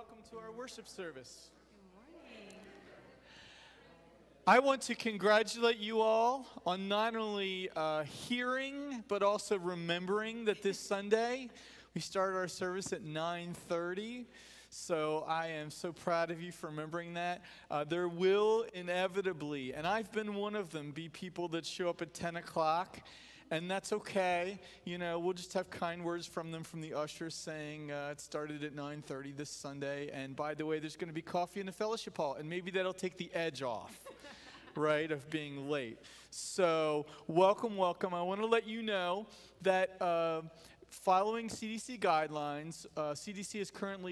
welcome to our worship service. I want to congratulate you all on not only hearing, but also remembering that this Sunday we started our service at 9:30. So I am so proud of you for remembering that. There will inevitably, and I've been one of them, be people that show up at 10 o'clock. And that's okay. You know, we'll just have kind words from them from the ushers saying it started at 9:30 this Sunday. And by the way, there's going to be coffee in the fellowship hall. And maybe that'll take the edge off, right, of being late. So welcome, welcome. I want to let you know that following CDC guidelines, CDC is currently